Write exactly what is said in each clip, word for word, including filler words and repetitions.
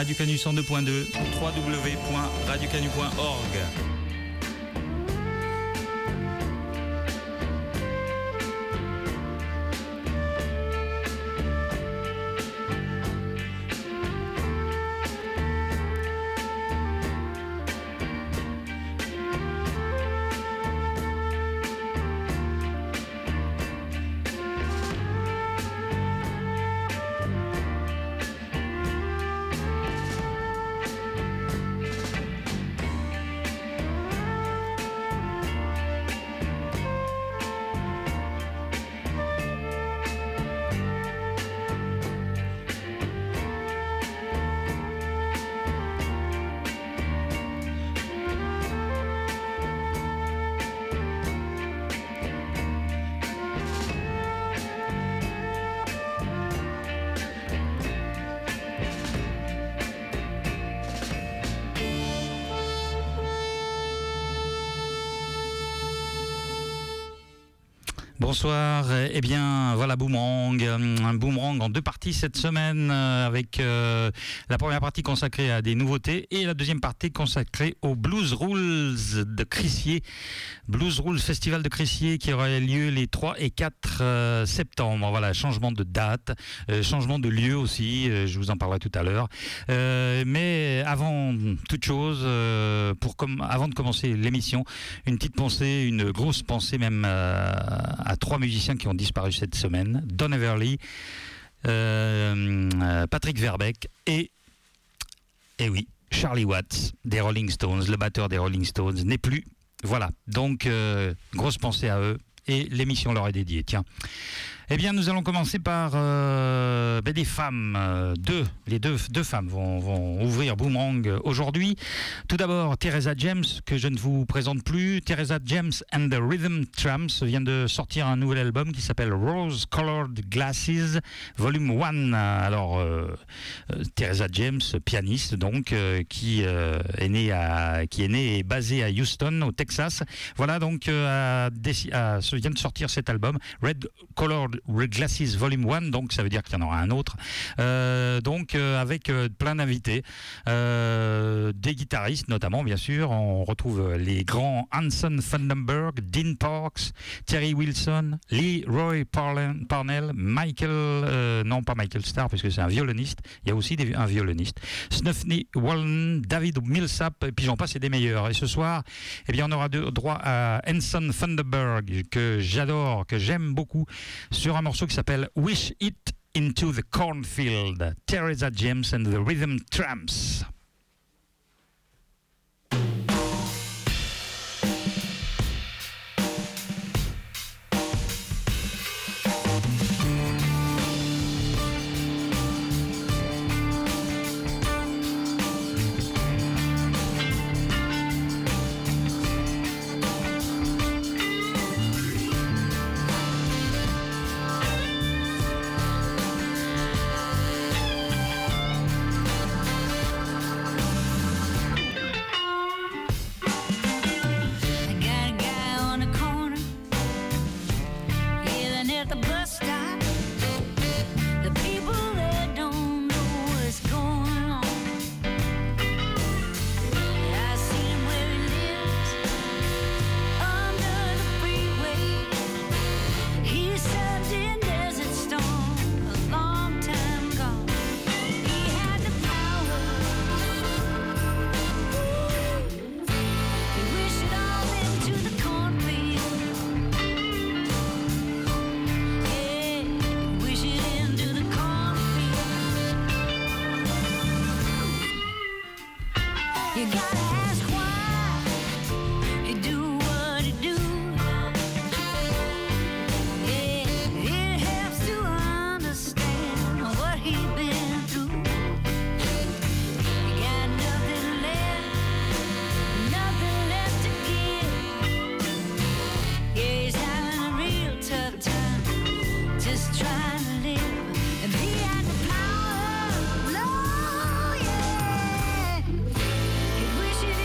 Radio Canu cent deux point deux, w w w point radio canu point org. Bonsoir, eh bien voilà Boomerang, un Boomerang en deux parties cette semaine avec euh, la première partie consacrée à des nouveautés et la deuxième partie consacrée au Blues Rules de Crissier, Blues Rules Festival de Crissier qui aura lieu les trois et quatre euh, septembre. Voilà, changement de date, euh, changement de lieu aussi, euh, je vous en parlerai tout à l'heure. Euh, mais avant toute chose, euh, pour com- avant de commencer l'émission, une petite pensée, une grosse pensée même euh, à trois musiciens qui ont disparu cette semaine, Don Everly, euh, euh, Patrick Verbeek et, et oui, Charlie Watts des Rolling Stones, le batteur des Rolling Stones n'est plus. Voilà, donc euh, grosse pensée à eux et l'émission leur est dédiée. Tiens. Eh bien, nous allons commencer par euh, ben des femmes. Euh, deux, les deux, deux femmes vont, vont ouvrir Boomerang aujourd'hui. Tout d'abord, Teresa James, que je ne vous présente plus. Teresa James and the Rhythm Tramps vient de sortir un nouvel album qui s'appelle Rose Colored Glasses, Volume un. Alors, euh, euh, Teresa James, pianiste, donc, euh, qui, euh, est née à, qui est née et basée à Houston, au Texas. Voilà, donc, euh, a, déci- a, vient de sortir cet album, Red Colored Glasses Volume un, donc ça veut dire qu'il y en aura un autre, euh, donc euh, avec euh, plein d'invités, euh, des guitaristes notamment bien sûr. On retrouve les grands Hanson Fundenberg, Dean Parks, Terry Wilson, Lee Roy Parlen, Parnell, Michael, euh, non pas Michael Starr parce que c'est un violoniste, il y a aussi des, un violoniste, Snuffy Wallen, David Millsap, et puis j'en passe et des meilleurs. Et ce soir, eh bien on aura de, droit à Hanson Fundenberg que j'adore, que j'aime beaucoup, sur un morceau qui s'appelle Wish It Into the Cornfield, Teresa James and the Rhythm Tramps. Wish it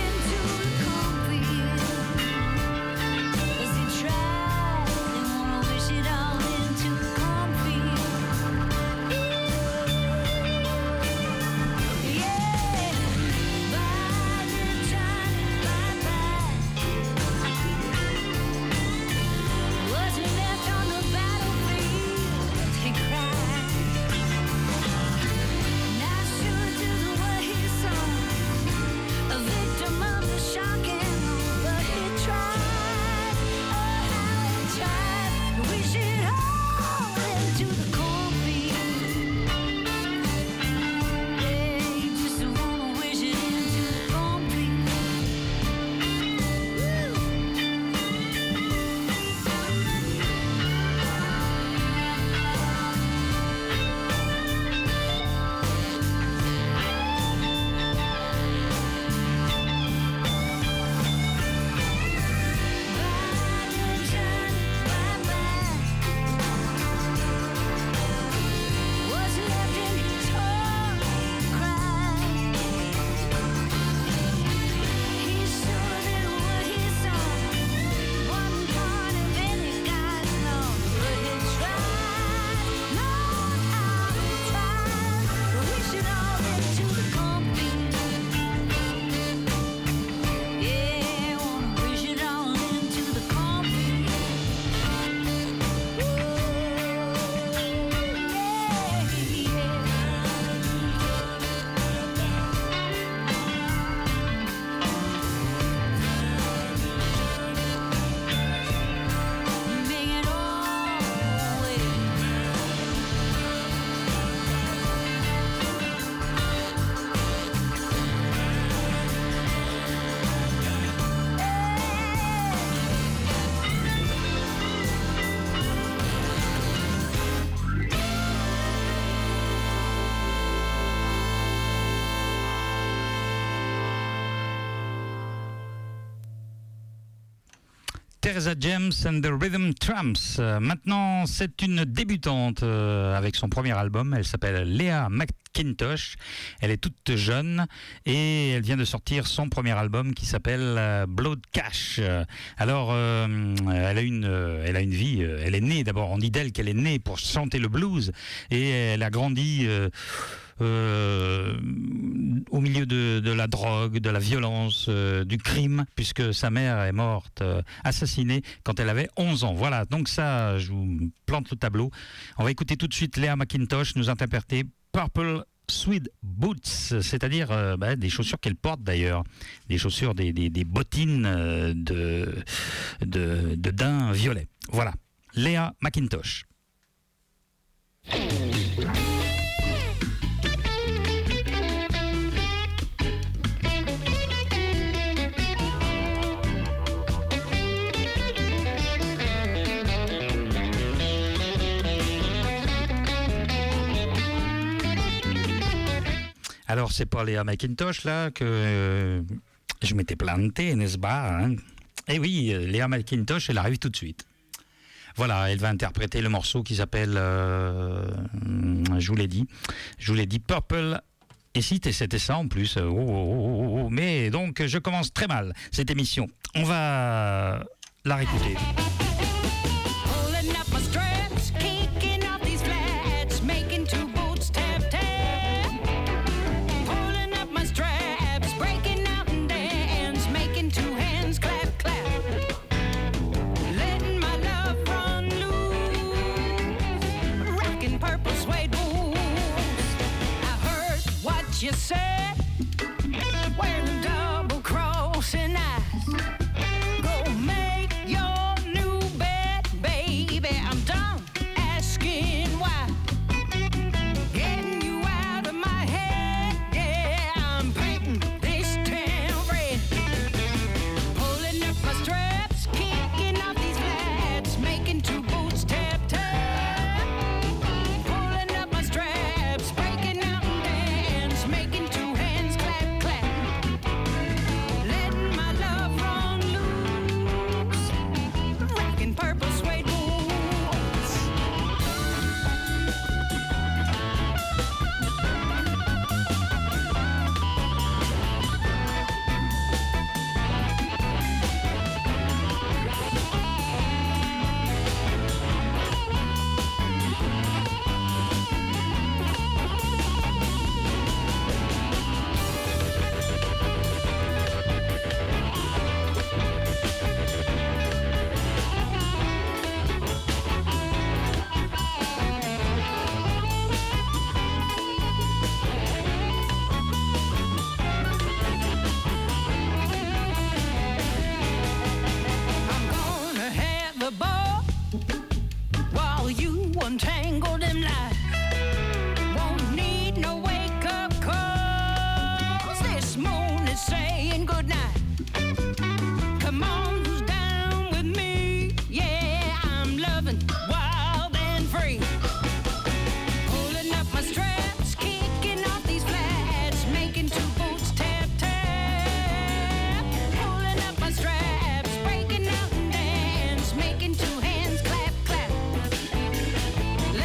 Teresa James and the Rhythm Tramps. Euh, maintenant, c'est une débutante euh, avec son premier album. Elle s'appelle Lea McIntosh. Elle est toute jeune et elle vient de sortir son premier album qui s'appelle euh, Blood Cash. Alors, euh, elle a une, euh, elle a une vie. Euh, elle est née d'abord. On dit d'elle qu'elle est née pour chanter le blues et elle a grandi. Euh, Euh, au milieu de, de la drogue, de la violence, euh, du crime, puisque sa mère est morte, euh, assassinée quand elle avait onze ans. Voilà, donc ça, je vous plante le tableau. On va écouter tout de suite Lea McIntosh nous interpréter Purple Suede Boots, c'est-à-dire euh, bah, des chaussures qu'elle porte d'ailleurs, des chaussures, des, des, des bottines euh, de, de, de daim violet. Voilà, Lea McIntosh. Alors, c'est pas Lea McIntosh, là, que euh, je m'étais planté, n'est-ce pas hein. Eh oui, Lea McIntosh, elle arrive tout de suite. Voilà, elle va interpréter le morceau qui s'appelle, euh, je vous l'ai dit, je vous l'ai dit, Purple. Et si c'était ça en plus, oh, oh, oh, oh. Mais donc, je commence très mal cette émission. On va la réécouter. You said, wearing double crossing eyes, go make your new bed, baby. I'm done asking why. Getting you out of my head, yeah. I'm painting this town red. Pulling up my straps, kicking off these flats, making two boots tap tap. Pulling up my straps, breaking out. Making two hands clap, clap. Letting my love run loose. Rocking purple suede boots. Untangle them lines. Won't need no wake-up calls. This moon is saying goodnight. Come on, who's down with me? Yeah, I'm loving wild and free. Pulling up my straps, kicking off these flats, making two boots tap tap. Pulling up my straps, breaking out and dance, making two hands clap clap.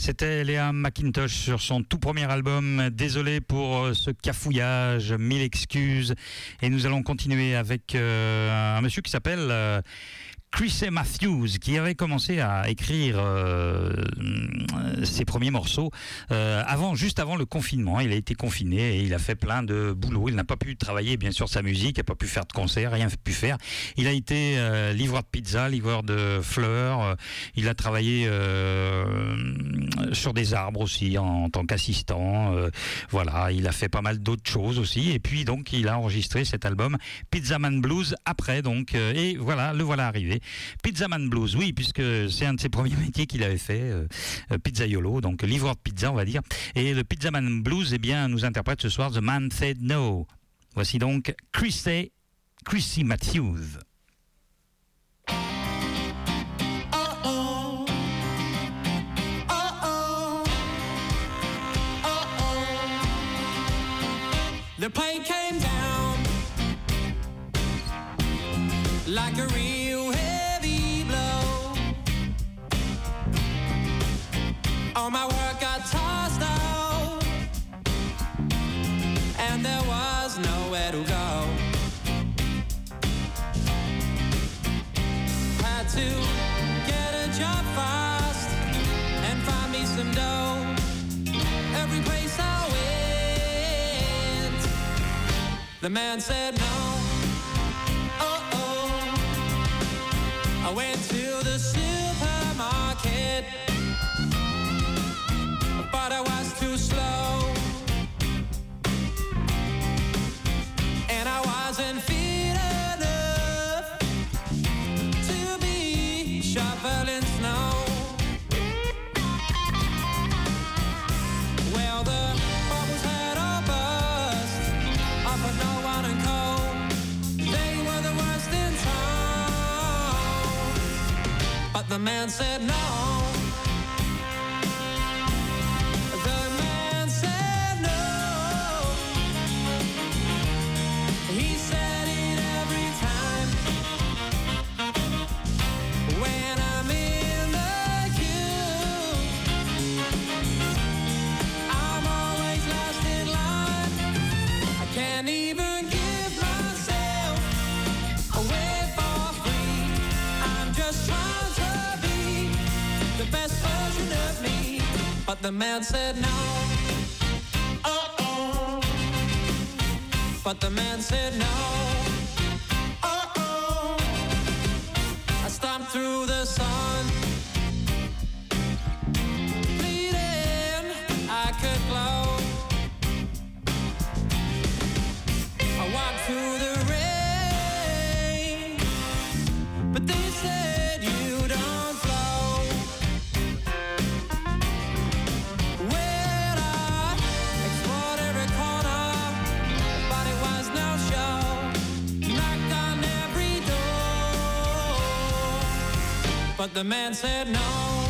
C'était Liam McIntosh sur son tout premier album. Désolé pour ce cafouillage, mille excuses. Et nous allons continuer avec euh, un monsieur qui s'appelle euh, Chris Matthews, qui avait commencé à écrire euh, ses premiers morceaux euh, avant, juste avant le confinement. Il a été confiné et il a fait plein de boulot. Il n'a pas pu travailler, bien sûr, sa musique, il n'a pas pu faire de concert, rien pu faire. Il a été euh, livreur de pizza, livreur de fleurs. Euh, il a travaillé euh, sur des arbres aussi en, en tant qu'assistant. Euh, voilà, il a fait pas mal d'autres choses aussi. Et puis donc, il a enregistré cet album Pizzaman Blues après. Donc, euh, et voilà, le voilà arrivé. Pizzaman Blues, oui, puisque c'est un de ses premiers métiers qu'il avait fait, euh, pizzaiolo, donc livreur de pizza, on va dire. Et le Pizzaman Blues, eh bien, nous interprète ce soir The Man Said No. Voici donc Chrissy, Chrissy Matthews. The plane came down like a real heavy blow. All my work got tossed out, and there was nowhere to go. Had to get a job fast and find me some dough. Every place I went, the man said no. Oh, oh. I went to the supermarket, but I was too slow, and I wasn't fit enough to be shoveling snow. Well, the bubbles had all burst, I put no one in cold. They were the worst in town, but the man said no. The man said no. He said it every time when I'm in the queue. I'm always last in line. I can't even give myself away for free. I'm just trying to be the best version of me, but the man said no. Oh, oh. But the man said no. Oh, oh. I stomped through the sun, pleading I could glow. I walked through the rain, but they said you don't flow. Well, I explored every corner, but it was no show. Knocked on every door, but the man said no.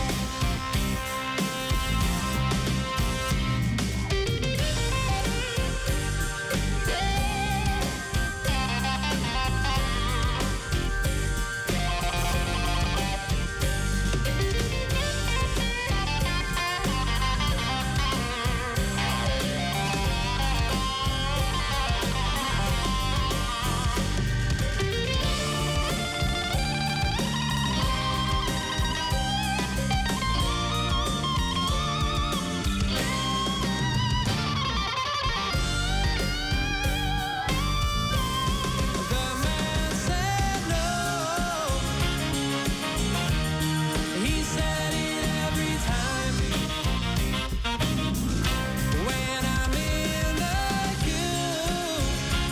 The man said no. He said it every time when I'm in the queue.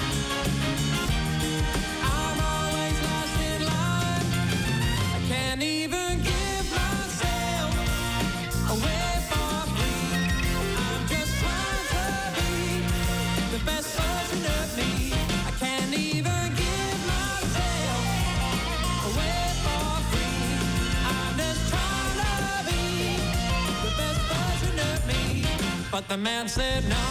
I'm always last in line. I can't even give myself away for free. I'm just trying to be the best version of me. I can't even give myself away for free. I'm just trying to be the best version of me, but the man said no.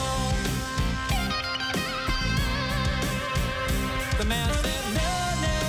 The man said no,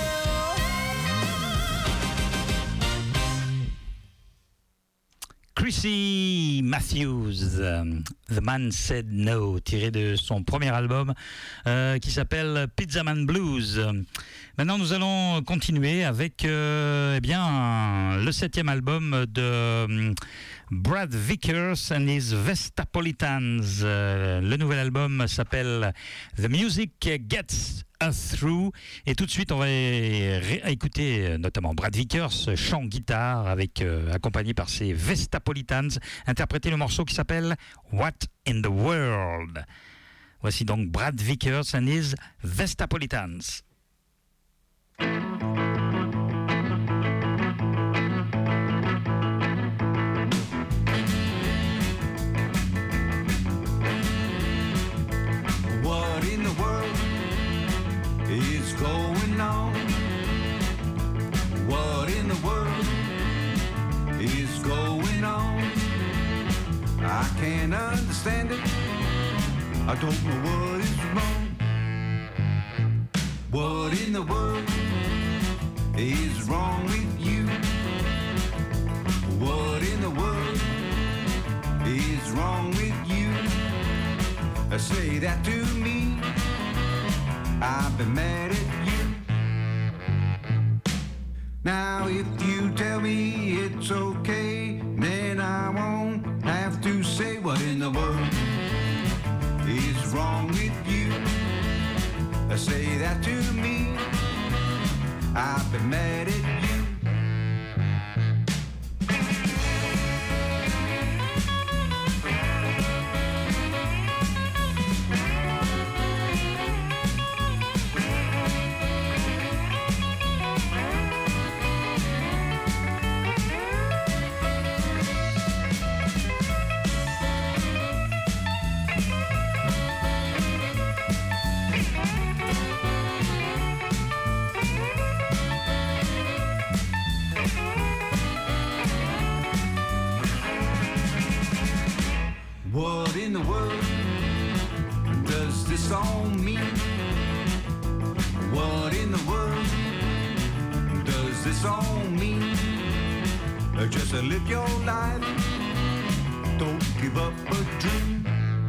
no. Chrissy Matthews, euh, The Man Said No, tiré de son premier album euh, qui s'appelle Pizza Man Blues. Maintenant, nous allons continuer avec euh, eh bien, le septième album de euh, Brad Vickers and his Vestapolitans. Euh, le nouvel album s'appelle The Music Gets Us Through. Et tout de suite, on va ré- écouter notamment Brad Vickers, chant guitare, avec, euh, accompagné par ses Vestapolitans, interpréter le morceau qui s'appelle What in the World. Voici donc Brad Vickers and his Vestapolitans. What in the world is going on? What in the world is going on? I can't understand it. I don't know what is wrong. What in the world is wrong with you? What in the world is wrong with you? Say that to me, I've been mad at you. Now if you tell me it's okay, then I won't have to say what in the world is wrong with you. Say that to me, I've been mad at you. What in the world does this all mean? What in the world does this all mean? Just to live your life, don't give up a dream.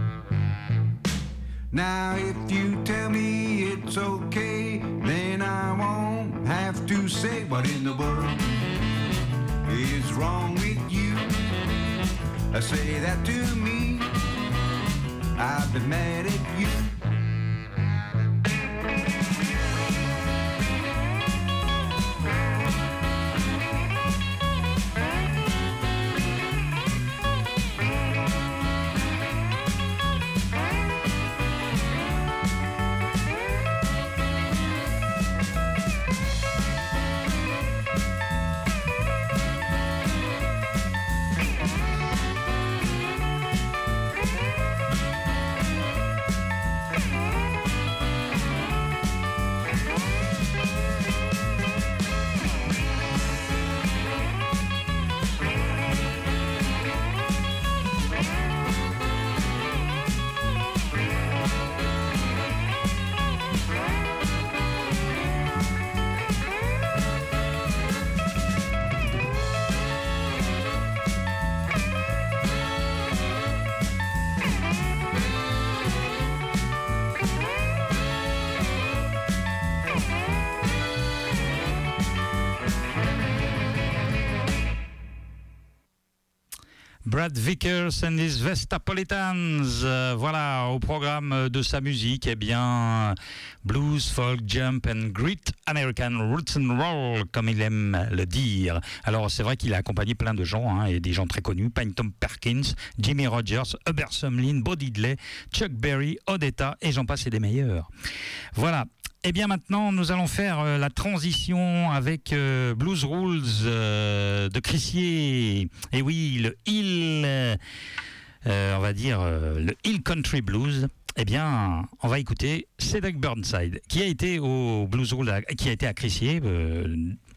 Now if you tell me it's okay, then I won't have to say what in the world is wrong with you. Say that to me, I've been mad at you. Brad Vickers and his Vestapolitans. Euh, voilà, au programme de sa musique, eh bien, blues, folk, jump and great American roots and roll, comme il aime le dire. Alors, c'est vrai qu'il a accompagné plein de gens, hein, et des gens très connus, Pynton Perkins, Jimmy Rogers, Hubert Sumlin, Bo Diddley, Chuck Berry, Odetta, et j'en passe et des meilleurs. Voilà. Eh bien maintenant, nous allons faire euh, la transition avec euh, Blues Rules euh, de Crissier. Et oui, le Hill, euh, on va dire euh, le Hill Country Blues. Eh bien, on va écouter Cedric Burnside, qui a été au Blues Rules, qui a été à Crissier, euh,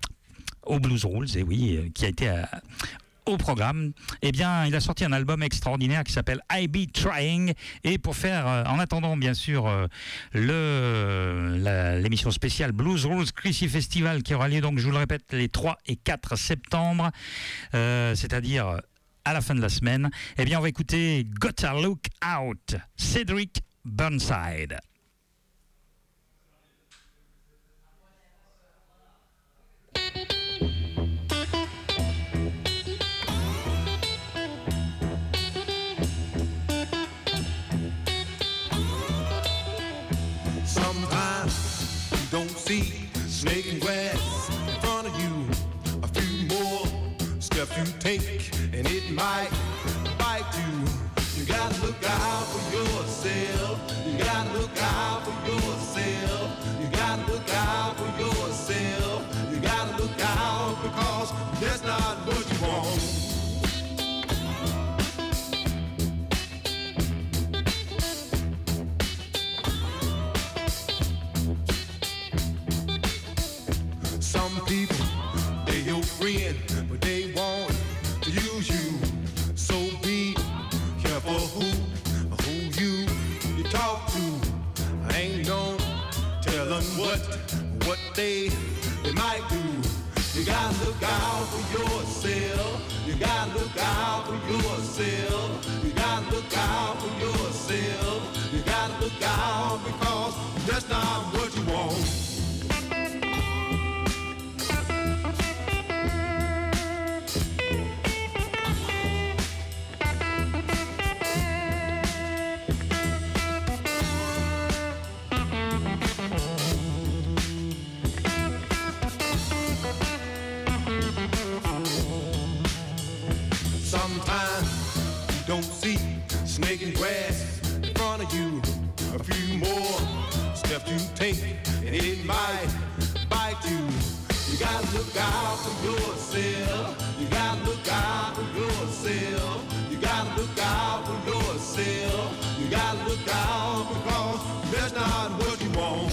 au Blues Rules, et oui, euh, qui a été à, au programme. Eh bien, il a sorti un album extraordinaire qui s'appelle I Be Trying. Et pour faire, euh, en attendant bien sûr euh, le, la, l'émission spéciale Blues Rules Crissier Festival qui aura lieu donc, je vous le répète, les trois et quatre septembre, euh, c'est-à-dire à la fin de la semaine. Eh bien, on va écouter Gotta Look Out, Cedric Burnside. Sometimes you don't see snake and grass in front of you. A few more steps you take and it might bite you. You gotta look out for yourself. You gotta look out for yourself. You gotta look out for yourself. You gotta look out because that's not what you want. Some people, they're your friend, but they want to use you. So be careful who, who you, you talk to. I ain't no telling what, what they, they might do. You gotta look out for yourself. You gotta look out for yourself. You gotta look out for yourself. You gotta look out because that's not what you want. Sometimes you don't see snake and grass in front of you. A few more steps you take and it might bite you. You gotta look out for yourself. You gotta look out for yourself. You gotta look out for yourself. You gotta look out because that's not what you want.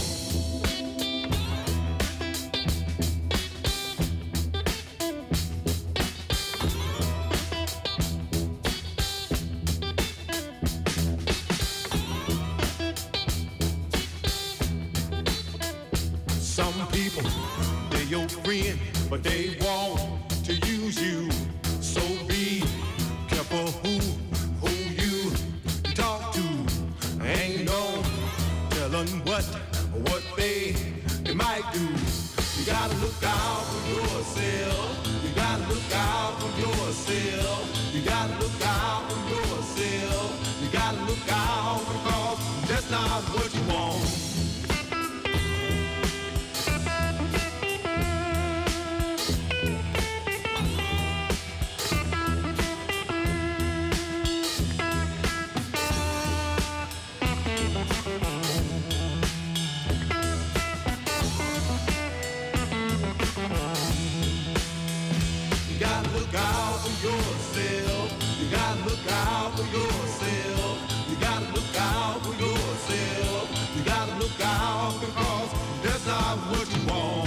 Some people, they're your friend, but they want to use you. So be careful who, who you talk to. Ain't no telling what, what they, they might do. You gotta look out for yourself. You gotta look out for yourself. You gotta look out for yourself. You gotta look out because that's not what you want. You gotta look out for yourself. You gotta look out for yourself. You gotta look out for yourself. You gotta look out because that's not what you want.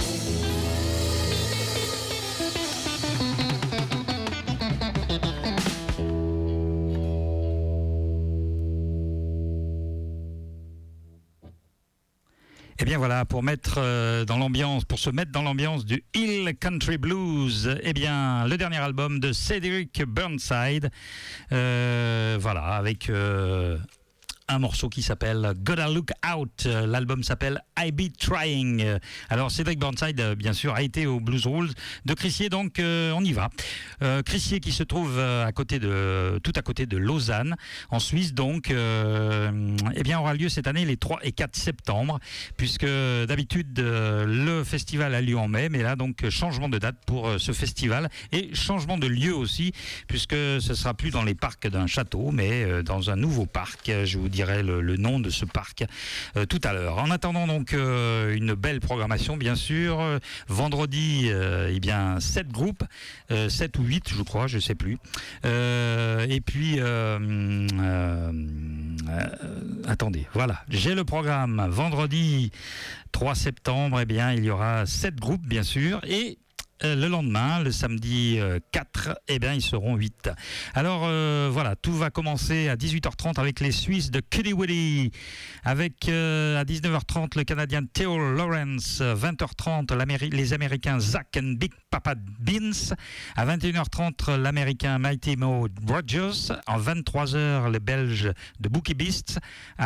Eh bien voilà, pour mettre euh, dans l'ambiance, pour se mettre dans l'ambiance du Hill Country Blues, eh bien le dernier album de Cedric Burnside, euh, voilà, avec euh, un morceau qui s'appelle Gotta Look Out. L'album s'appelle I Be Trying. Alors Cedric Burnside, bien sûr, a été au Blues Rules de Crissier, donc euh, on y va. Euh, Crissier qui se trouve à côté de, tout à côté de Lausanne, en Suisse, donc, euh, eh bien, aura lieu cette année les trois et quatre septembre, puisque d'habitude euh, le festival a lieu en mai, mais là donc changement de date pour euh, ce festival et changement de lieu aussi, puisque ce sera plus dans les parcs d'un château, mais euh, dans un nouveau parc. Je vous dirai le, le nom de ce parc euh, tout à l'heure. En attendant donc euh, une belle programmation, bien sûr. Euh, vendredi, euh, eh bien sept groupes, euh, sept ou huit, je crois, je sais plus. Euh, et puis, euh, euh, euh, attendez, voilà, j'ai le programme. Vendredi trois septembre, eh bien, il y aura sept groupes, bien sûr, et euh, le lendemain, le samedi euh, quatre, eh bien, ils seront huit. Alors euh, voilà, tout va commencer à dix-huit heures trente avec les Suisses de Kiddy Widdy, avec euh, à dix-neuf heures trente le Canadien Theo Lawrence, vingt heures trente l'Améri- les Américains Zach and Big Papa Beans, à vingt et une heures trente l'Américain Mighty Mo Rogers, à vingt-trois heures les Belges de Bookie Beasts,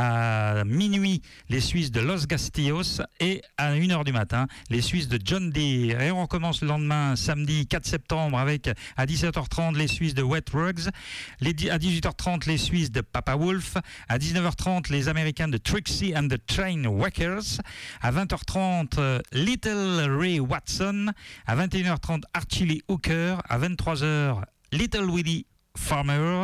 à minuit les Suisses de Los Gastillos et à une heure du matin les Suisses de John Deere. Et on recommence le lendemain, samedi quatre septembre, avec à dix-sept heures trente les Suisses de Wet Rugs, les, à dix-huit heures trente les Suisses de Papa Wolf, à dix-neuf heures trente les Américains de Trixie and the Train Wreckers, à vingt heures trente Little Ray Watson, à vingt et une heures trente Archie Lee Hooker, à vingt-trois heures Little Willie Farmer,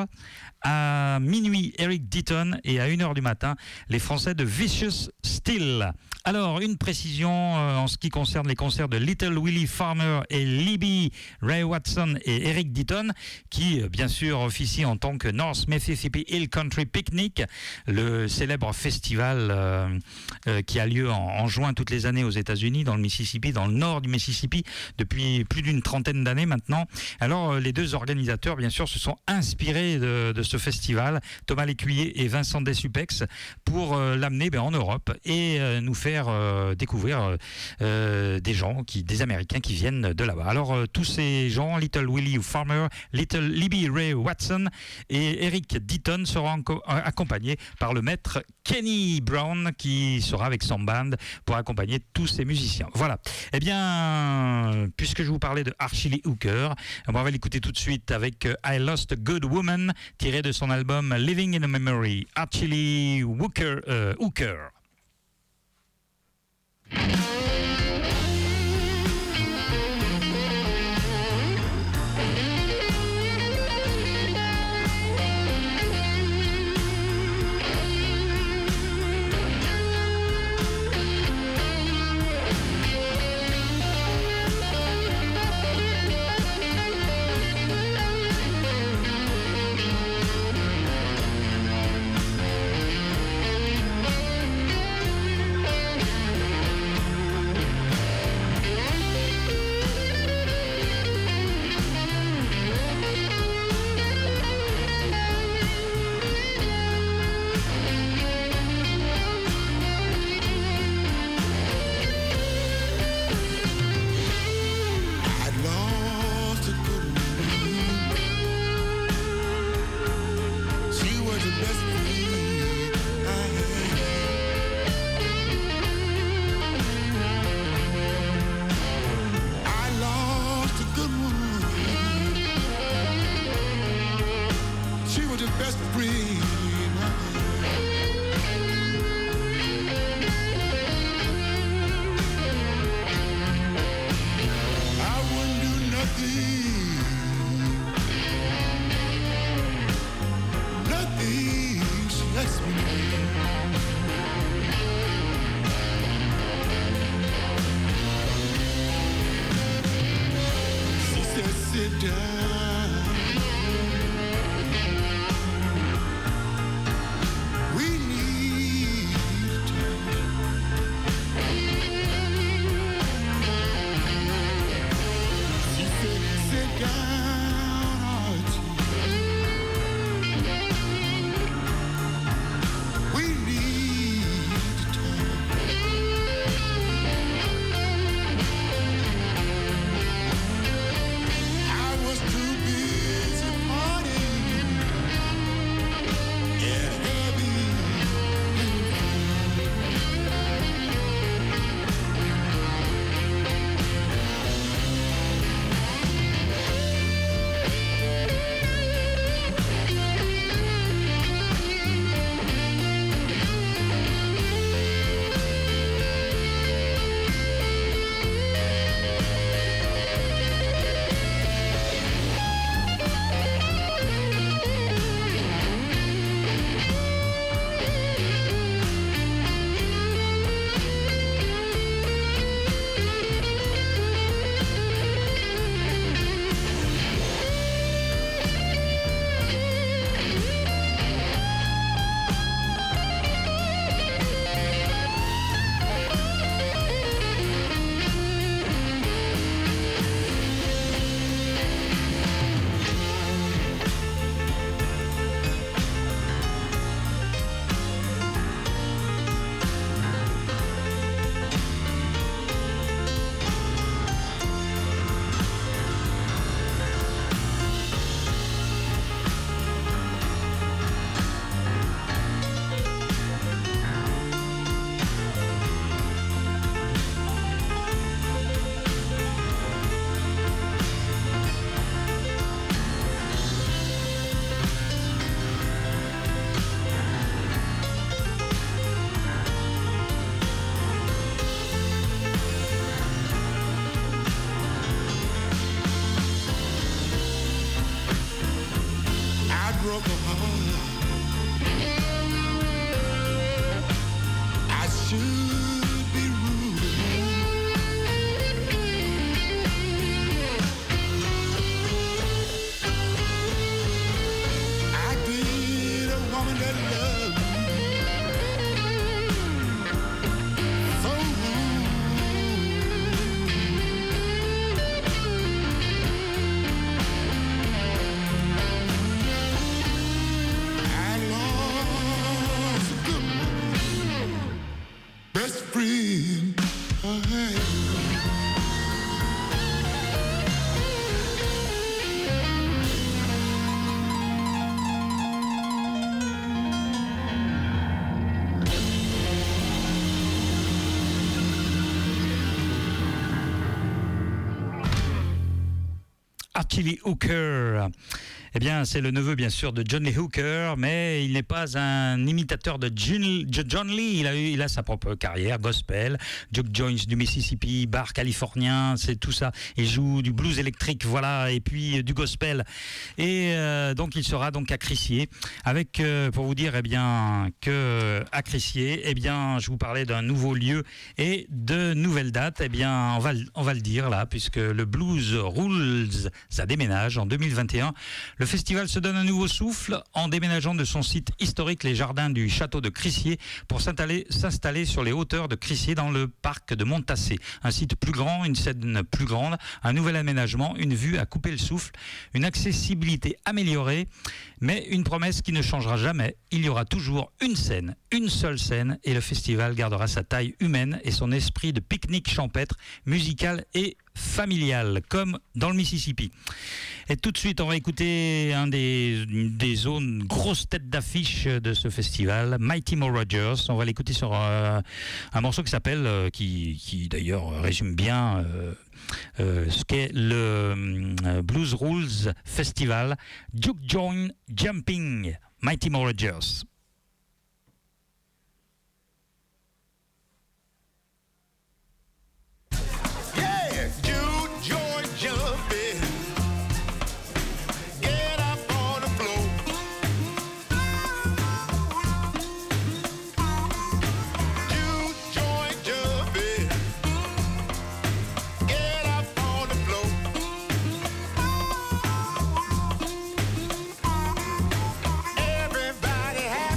à minuit Eric Deaton et à une heure du matin les Français de Vicious Steel. Alors une précision euh, en ce qui concerne les concerts de Little Willie Farmer et Libby Ray Watson et Eric Deaton, qui euh, bien sûr officient en tant que North Mississippi Hill Country Picnic, le célèbre festival euh, euh, qui a lieu en, en juin toutes les années aux États-Unis, dans le Mississippi, dans le nord du Mississippi, depuis plus d'une trentaine d'années maintenant. Alors euh, les deux organisateurs bien sûr se sont inspirés de, de ce festival, Thomas Lécuyer et Vincent Dessupex, pour euh, l'amener ben, en Europe et euh, nous faire euh, découvrir euh, des gens, qui, des Américains qui viennent de là-bas. Alors euh, tous ces gens, Little Willie Farmer, Little Libby Ray Watson et Eric Deaton seront enco- accompagnés par le maître Kenny Brown qui sera avec son band pour accompagner tous ces musiciens. Voilà. Eh bien, puisque je vous parlais de Archie Lee Hooker, on va l'écouter tout de suite avec I Lost a Good Woman, tiré de son album Living in a Memory. Archie Lee Hooker. Euh, Hooker. We need I should be rude. I did a woman that loved me so rude. I lost a good one, best friend I had. Archie Hooker. Eh bien, c'est le neveu, bien sûr, de John Lee Hooker, mais il n'est pas un imitateur de John, John Lee. Il a, eu, il a sa propre carrière, gospel, juke joints du Mississippi, bar californien, c'est tout ça. Il joue du blues électrique, voilà, et puis euh, du gospel. Et euh, donc, il sera donc à Crissier, avec, euh, pour vous dire, eh bien, que à Crissier, eh bien, je vous parlais d'un nouveau lieu et de nouvelles dates. Eh bien, on va, on va le dire là, puisque le Blues Rules, ça déménage en deux mille vingt et un. Le festival se donne un nouveau souffle en déménageant de son site historique, les jardins du château de Crissier, pour s'installer, s'installer sur les hauteurs de Crissier dans le parc de Montassé. Un site plus grand, une scène plus grande, un nouvel aménagement, une vue à couper le souffle, une accessibilité améliorée, mais une promesse qui ne changera jamais. Il y aura toujours une scène, une seule scène, et le festival gardera sa taille humaine et son esprit de pique-nique champêtre, musical et familial, comme dans le Mississippi. Et tout de suite, on va écouter un des, des zones grosses têtes d'affiche de ce festival, Mighty Mo Rogers. On va l'écouter sur euh, un morceau qui s'appelle, euh, qui, qui d'ailleurs résume bien euh, euh, ce qu'est le euh, Blues Rules Festival, Juke Joint Jumping, Mighty Mo Rogers. Everybody have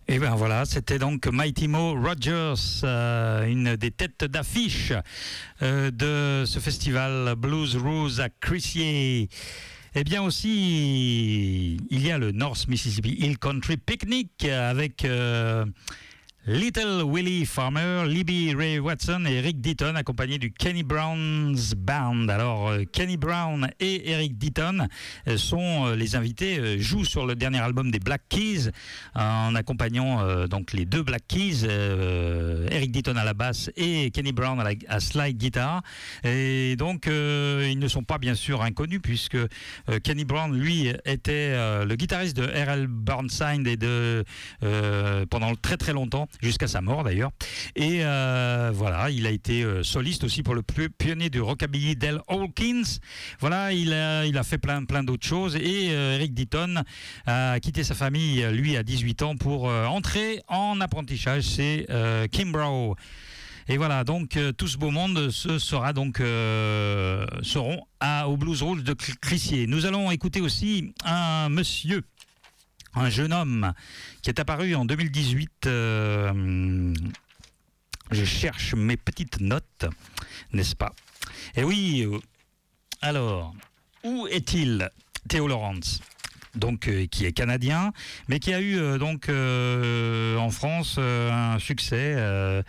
Et bien voilà, c'était donc Mighty Mo Rogers, euh, une des têtes d'affiche euh, de ce festival Blues Rose à Crissier. Eh bien aussi, il y a le North Mississippi Hill Country Picnic avec euh, Little Willie Farmer, Libby Ray Watson et Eric Deaton, accompagnés du Kenny Brown's Band. Alors, euh, Kenny Brown et Eric Deaton euh, sont euh, les invités, euh, jouent sur le dernier album des Black Keys, en accompagnant euh, donc les deux Black Keys, euh, Eric Deaton à la basse et Kenny Brown à la à slide guitare. Et donc, euh, ils ne sont pas bien sûr inconnus, puisque euh, Kenny Brown, lui, était euh, le guitariste de R L Burnside et de euh, pendant très très longtemps, jusqu'à sa mort d'ailleurs. Et euh, voilà, il a été euh, soliste aussi pour le pionnier du rockabilly Del Hawkins. Voilà, il a, il a fait plein, plein d'autres choses. Et euh, Eric Deaton a quitté sa famille, lui, à dix-huit ans pour euh, entrer en apprentissage chez euh, Kimbrough. Et voilà, donc euh, tout ce beau monde ce sera donc euh, seront à, au Blues Rouge de Crissier. Nous allons écouter aussi un monsieur, un jeune homme qui est apparu en deux mille dix-huit. Euh, je cherche mes petites notes, n'est-ce pas? Et oui, euh, alors, où est-il, Theo Lawrence? Donc, euh, qui est canadien, mais qui a eu euh, donc euh, en France euh, un succès euh,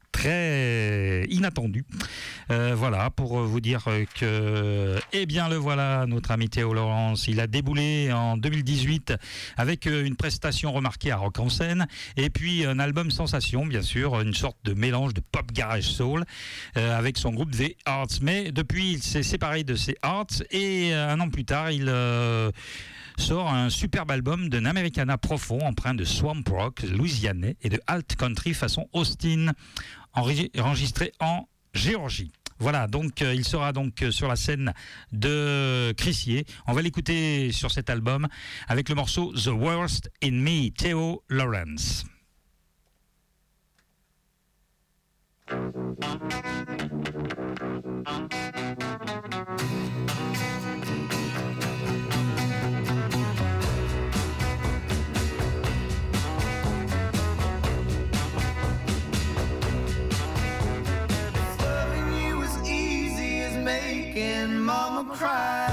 très inattendu. Euh, voilà, pour vous dire que, eh bien, le voilà, notre ami Theo Lawrence. Il a déboulé en deux mille dix-huit avec une prestation remarquée à Rock en Scène, et puis un album sensation, bien sûr, une sorte de mélange de pop garage soul euh, avec son groupe The Arts. Mais depuis, il s'est séparé de ces Arts, et un an plus tard, il euh, sort un superbe album d'un Americana profond, empreint de swamp rock louisianais et de alt country façon Austin, enregistré en Géorgie. Voilà, donc euh, il sera donc euh, sur la scène de Crissier. On va l'écouter sur cet album avec le morceau The Worst in Me, Theo Lawrence. Making mama cry.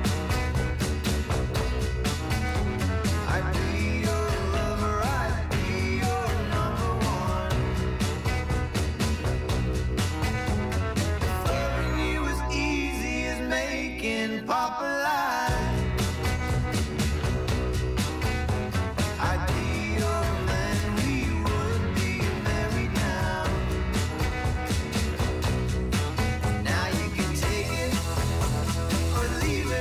I'd be your lover, I'd be your number one. Loving you as easy as making Papa lie. I'd be your man, we would be married now. Now you can take it or leave it.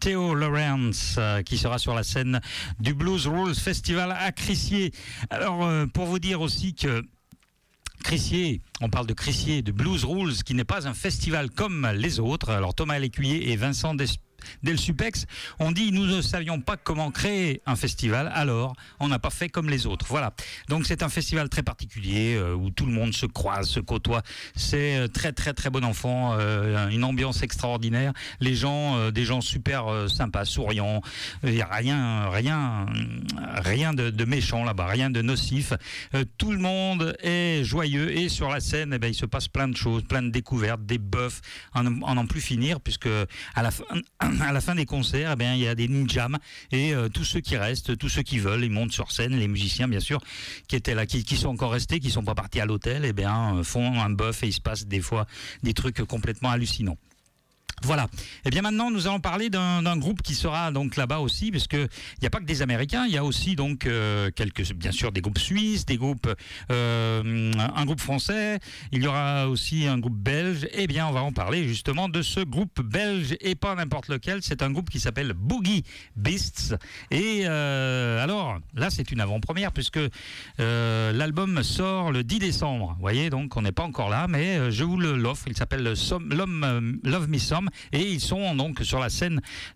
Theo Lawrence euh, qui sera sur la scène du Blues Rules Festival à Crissier. Alors euh, pour vous dire aussi que Crissier, on parle de Crissier, de Blues Rules, qui n'est pas un festival comme les autres. Alors Thomas Lécuyer et Vincent Des Delsupex ont dit nous ne savions pas comment créer un festival, alors on n'a pas fait comme les autres. Voilà, donc c'est un festival très particulier euh, où tout le monde se croise, se côtoie. C'est euh, très très très bon enfant, euh, une ambiance extraordinaire, les gens, euh, des gens super euh, sympas, souriants. Il n'y a rien, rien, rien de, de méchant là-bas, rien de nocif. Euh, tout le monde est joyeux et sur la scène, eh ben, il se passe plein de choses, plein de découvertes, des buffs, en n'en plus finir, puisque à la fin à la fin des concerts, eh bien, il y a des ninjams et euh, tous ceux qui restent, tous ceux qui veulent, ils montent sur scène. Les musiciens, bien sûr, qui étaient là, qui, qui sont encore restés, qui sont pas partis à l'hôtel, eh bien, euh, font un buff et il se passe des fois des trucs complètement hallucinants. Voilà. Et bien maintenant, nous allons parler d'un, d'un groupe qui sera donc là-bas aussi, parce que il n'y a pas que des Américains, il y a aussi donc euh, quelques, bien sûr, des groupes suisses, des groupes, euh, un groupe français. Il y aura aussi un groupe belge. Eh bien, on va en parler justement de ce groupe belge et pas n'importe lequel. C'est un groupe qui s'appelle Boogie Beasts. Et euh, alors là, c'est une avant-première puisque euh, l'album sort le dix décembre. Vous voyez, donc on n'est pas encore là, mais euh, je vous le, l'offre. Il s'appelle Some, Love, Love Me Some. Et ils sont donc sur la scène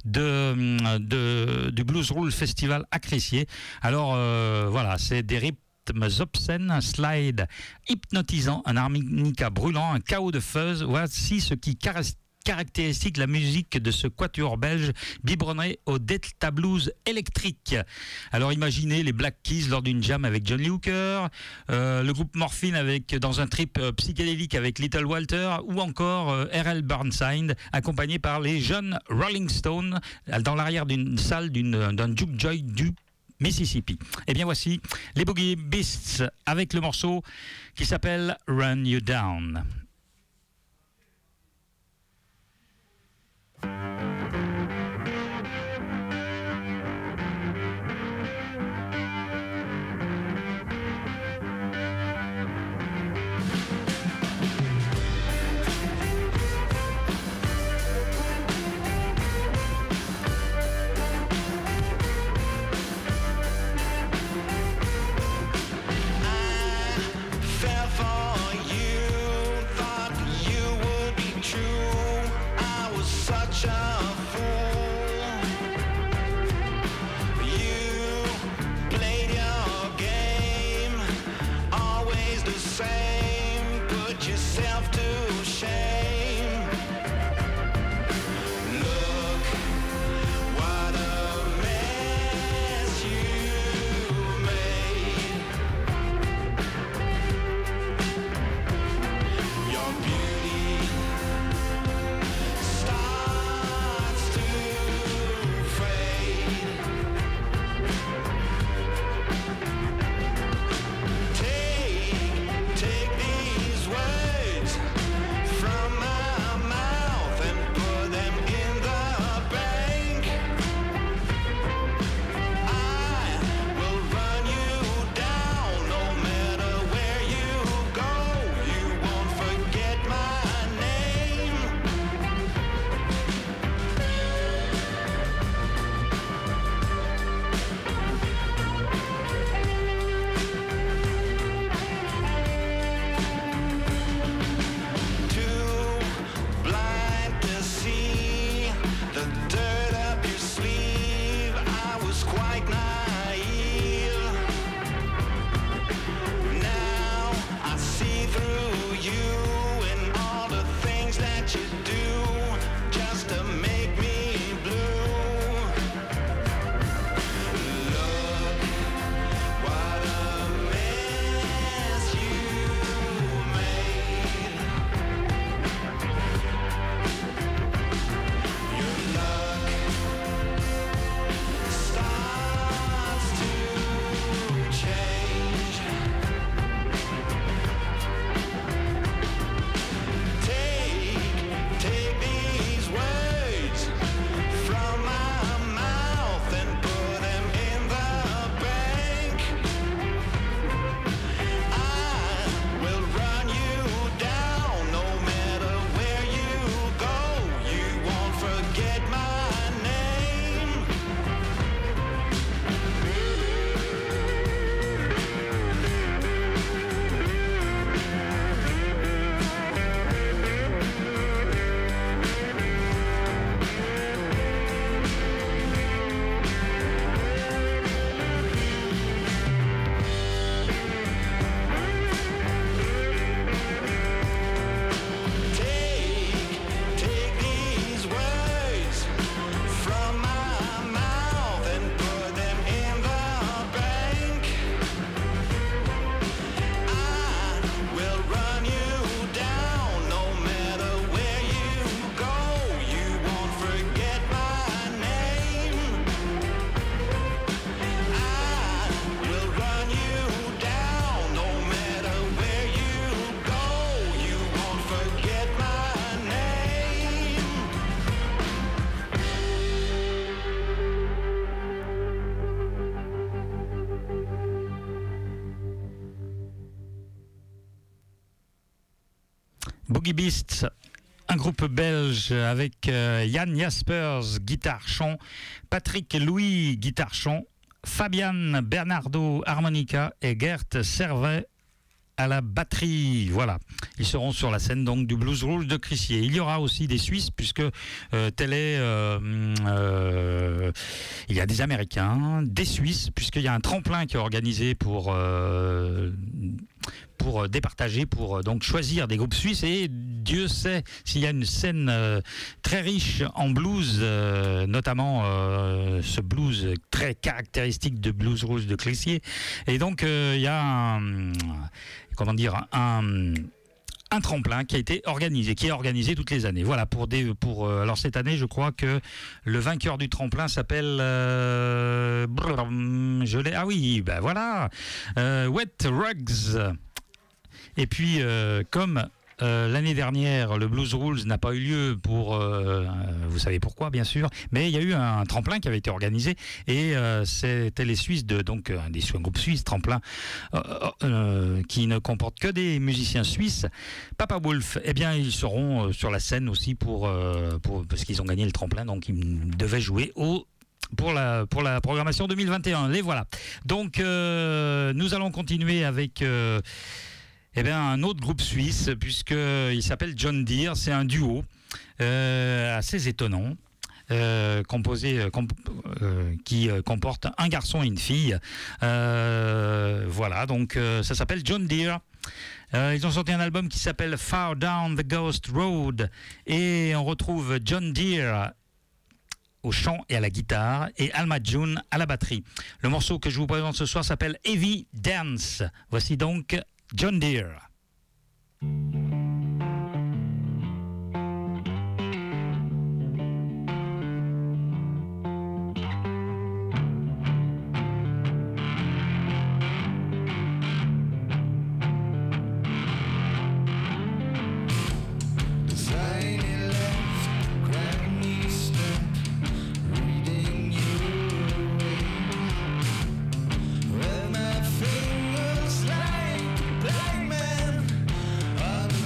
de, de, du Blues Rules Festival à Crissier. Alors euh, voilà, c'est des rythmes obscènes, un slide hypnotisant, un harmonica brûlant, un chaos de fuzz. Voici ce qui caresse caractéristique la musique de ce quatuor belge biberonné au Delta Blues électrique. Alors imaginez les Black Keys lors d'une jam avec John Lee Hooker, euh, le groupe Morphine avec, dans un trip euh, psychédélique avec Little Walter, ou encore euh, R L Burnside accompagné par les jeunes Rolling Stones dans l'arrière d'une salle d'une, d'un juke joint du Mississippi. Et bien voici les Boogie Beasts avec le morceau qui s'appelle Run You Down. Fell for you, Boogie Beasts, un groupe belge avec euh, Jan Jaspers, guitare-chant, Patrick Louis, guitare-chant, Fabian Bernardo, harmonica et Gert Servet à la batterie. Voilà, ils seront sur la scène donc du Blues Rouge de Crissier. Il y aura aussi des Suisses puisque euh, tel est, euh, euh, il y a des Américains, des Suisses puisqu'il y a un tremplin qui est organisé pour euh, pour départager, pour donc choisir des groupes suisses, et Dieu sait s'il y a une scène euh, très riche en blues, euh, notamment euh, ce blues très caractéristique de Blues Rouge de Crissier. Et donc euh, il y a un, comment dire, un un tremplin qui a été organisé, qui est organisé toutes les années. Voilà, pour des, pour euh, alors cette année, je crois que le vainqueur du tremplin s'appelle, euh, brrr, je l'ai, ah oui, ben voilà, euh, Wet Rugs. Et puis, euh, comme euh, l'année dernière, le Blues Rules n'a pas eu lieu pour, euh, vous savez pourquoi, bien sûr, mais il y a eu un tremplin qui avait été organisé et euh, c'était les Suisses, de, donc un des un groupe suisse, tremplin, euh, euh, qui ne comporte que des musiciens suisses. Papa Wolf, eh bien, ils seront euh, sur la scène aussi pour, euh, pour, parce qu'ils ont gagné le tremplin, donc ils devaient jouer au Pour la, pour la programmation deux mille vingt et un. Les voilà. Donc, euh, nous allons continuer avec euh, eh bien, un autre groupe suisse, puisqu'il s'appelle John Deere. C'est un duo euh, assez étonnant. Euh, composé, comp euh, qui euh, comporte un garçon et une fille. Euh, voilà, donc euh, ça s'appelle John Deere. Euh, ils ont sorti un album qui s'appelle Far Down the Ghost Road, et on retrouve John Deere au chant et à la guitare, et Alma June à la batterie. Le morceau que je vous présente ce soir s'appelle Heavy Dance. Voici donc John Deere. With my fingers like blind men on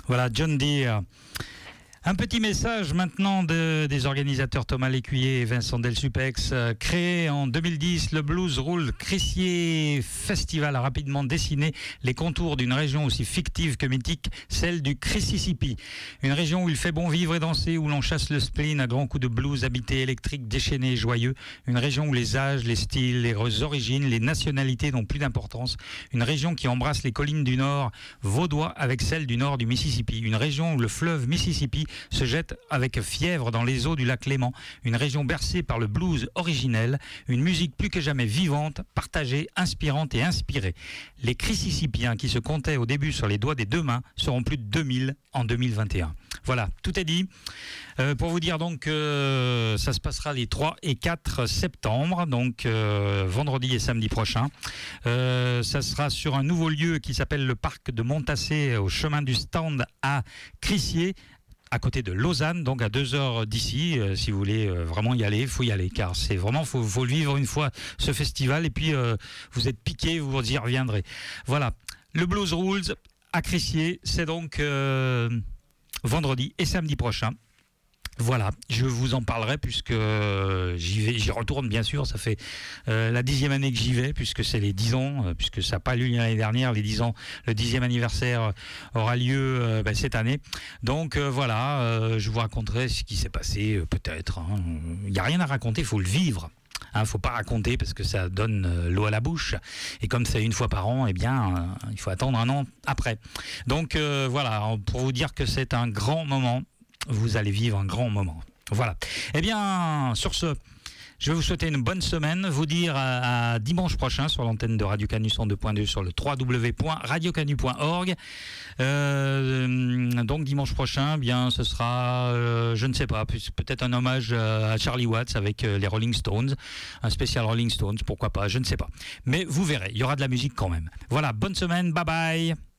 Voilà, John Deere. Un petit message maintenant de, des organisateurs Thomas Lécuyer et Vincent Delsupex. Euh, créé en deux mille dix, le Blues Roule Crissier Festival a rapidement dessiné les contours d'une région aussi fictive que mythique, celle du Mississippi. Une région où il fait bon vivre et danser, où l'on chasse le spleen à grands coups de blues habité, électrique, déchaîné et joyeux. Une région où les âges, les styles, les origines, les nationalités n'ont plus d'importance. Une région qui embrasse les collines du nord vaudois avec celles du nord du Mississippi. Une région où le fleuve Mississippi se jette avec fièvre dans les eaux du lac Léman. Une région bercée par le blues originel, une musique plus que jamais vivante, partagée, inspirante et inspirée. Les Mississippiens qui se comptaient au début sur les doigts des deux mains seront plus de deux mille en deux mille vingt et un. Voilà, tout est dit. Euh, pour vous dire donc que euh, ça se passera les trois et quatre septembre, donc euh, vendredi et samedi prochain. Euh, ça sera sur un nouveau lieu qui s'appelle le parc de Montassé, au chemin du stand à Crissier, à côté de Lausanne, donc à deux heures d'ici. Euh, si vous voulez euh, vraiment y aller, il faut y aller, car c'est vraiment, faut, faut le vivre une fois, ce festival, et puis euh, vous êtes piqué, vous y reviendrez. Voilà, le Blues Rules à Crissier, c'est donc euh, vendredi et samedi prochain. Voilà, je vous en parlerai puisque j'y vais, j'y retourne bien sûr. Ça fait euh, la dixième année que j'y vais, puisque c'est les dix ans, euh, puisque ça n'a pas eu lieu l'année dernière. Les dix ans, le dixième anniversaire aura lieu euh, ben, cette année. Donc euh, voilà, euh, je vous raconterai ce qui s'est passé, euh, peut-être. Il hein. n'y a rien à raconter, il faut le vivre. Il hein, ne faut pas raconter parce que ça donne euh, l'eau à la bouche. Et comme c'est une fois par an, eh bien, euh, il faut attendre un an après. Donc euh, voilà, pour vous dire que c'est un grand moment. Vous allez vivre un grand moment. Voilà. Eh bien, sur ce, je vais vous souhaiter une bonne semaine. Vous dire à, à dimanche prochain sur l'antenne de Radio Canu cent deux point deux sur le w w w point radio canu point org. Euh, donc dimanche prochain, eh bien, ce sera, euh, je ne sais pas, peut-être un hommage à Charlie Watts avec euh, les Rolling Stones, un spécial Rolling Stones, pourquoi pas, je ne sais pas. Mais vous verrez, il y aura de la musique quand même. Voilà, bonne semaine, bye bye.